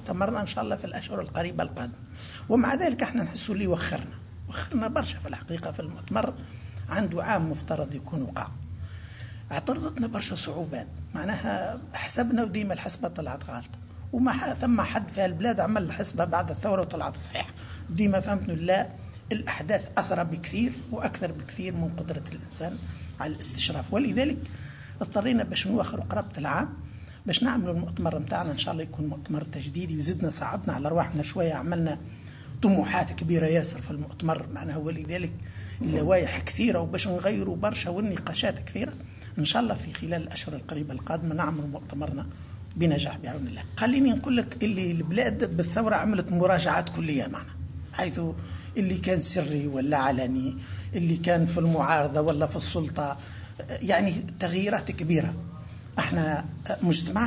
مؤتمرنا إن شاء الله في الأشهر القريبة القادمة. ومع ذلك احنا نحس اللي وخرنا برشا في الحقيقة. في المؤتمر عنده عام مفترض يكون وقع، اعترضتنا برشا صعوبات، معناها حسبنا وديما الحسبة طلعت غالطة، وما ثم حد في البلاد عمل الحسبة بعد الثورة وطلعت صحيحة. ديما فهمتنا لا، الأحداث أثر بكثير وأكثر بكثير من قدرة الإنسان على الاستشراف، ولذلك اضطرينا باش نوخروا قرابة العام باش نعملوا المؤتمر متاعنا إن شاء الله يكون مؤتمر تجديدي. وزدنا صعبنا على رواحنا شوية، عملنا طموحات كبيرة ياسر في المؤتمر معناها، ولذلك اللوائح كثيرة وباش نغيروا برشا والنقاشات كثيرة. إن شاء الله في خلال الأشهر القريبة القادمة نعمل مؤتمرنا بنجاح بعون الله. خليني نقول لك اللي البلاد بالثورة عملت مراجعات كلية معنا، حيث اللي كان سري ولا علني، اللي كان في المعارضة ولا في السلطة، يعني تغييرات كبيرة. احنا مجتمع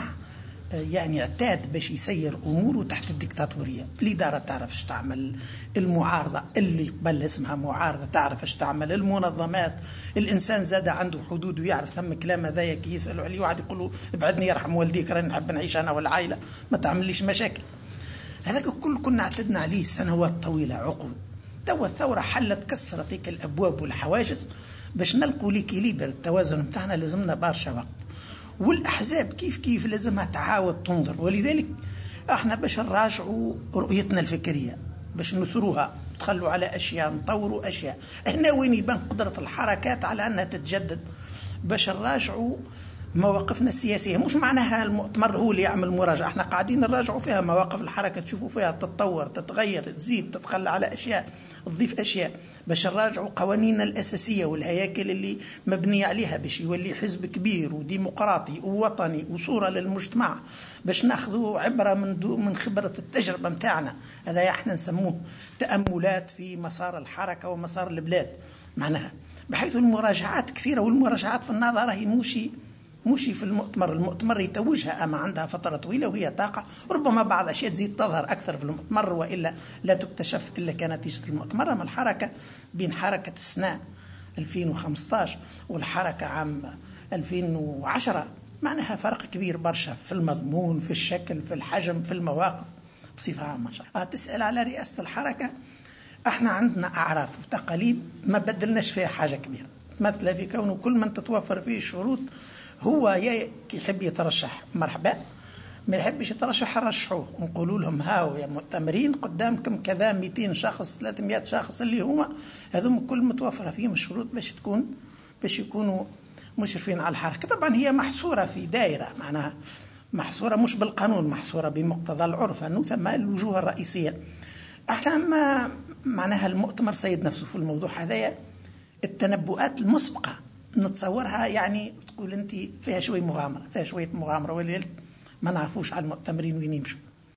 يعني اعتاد باش يسير اموره تحت الدكتاتوريه، الاداره تعرف ايش تعمل، المعارضه اللي قبل اسمها معارضه تعرف ايش تعمل، المنظمات، الانسان زاد عنده حدود ويعرف ثم كلام هذايا كي يسالوا عليه واحد يقول له ابعدني يرحم والديك راني نحب نعيش انا والعائله ما تعمليش مشاكل. هذاك الكل كنا اعتدنا عليه سنوات طويله عقود. توا الثوره حلت كسرت هيك الابواب والحواجز باش نلقوا ليكيليبر التوازن نتاعنا. لازمنا برشا وقت، والأحزاب كيف لازمها تعاود تنظر. ولذلك احنا باش نراجعوا رؤيتنا الفكرية، باش نثروها، نتخلوا على أشياء، نطوروا أشياء. هنا وين يبان قدرة الحركات على أنها تتجدد، باش نراجعوا مواقفنا السياسية. مش معناها المؤتمر هو اللي يعمل مراجعة، احنا قاعدين نراجعوا فيها مواقف الحركة، تشوفوا فيها تتطور، تتغير، تزيد، تتخلى على أشياء، تضيف أشياء. باش نراجعوا قوانيننا الأساسية والهياكل اللي مبنية عليها باش يولي حزب كبير وديمقراطي ووطني وصورة للمجتمع، باش ناخذوا عبرة من خبرة التجربة متاعنا. هذا احنا نسموه تأملات في مسار الحركة ومسار البلاد معناها، بحيث المراجعات كثيرة. والمراجعات في النظر راهي موشي في المؤتمر يتوجها، أما عندها فترة طويلة وهي طاقة. ربما بعض أشياء تزيد تظهر أكثر في المؤتمر وإلا لا تكتشف إلا كانت نتيجة المؤتمر. أما الحركة بين حركة السنة 2015 والحركة عام 2010 معناها فرق كبير برشا في المضمون، في الشكل، في الحجم، في المواقف بصفة عامة. تسأل على رئاسة الحركة، احنا عندنا أعراف وتقاليد ما بدلناش فيها حاجة كبيرة، مثل في كونه كل من تتوفر فيه الشروط. هو يحب يترشح مرحبا، ما يحبش يترشح رشحوه، نقولوا لهم هاو يا مؤتمرين قدامكم كذا 200 شخص 300 شخص اللي هما هذوم كل متوفرة فيهم الشروط باش يكونوا مشرفين على الحركة. طبعا هي محصورة في دائرة، معناها محصورة مش بالقانون، محصورة بمقتضى العرف أنه ثم الوجوه الرئيسية. احنا ما معناها المؤتمر سيد نفسه في الموضوع هذايا. التنبؤات المسبقة نتصورها يعني تقول انت فيها شوية مغامرة، ولذلك ما نعرفوش على المؤتمرين وين يمشوا.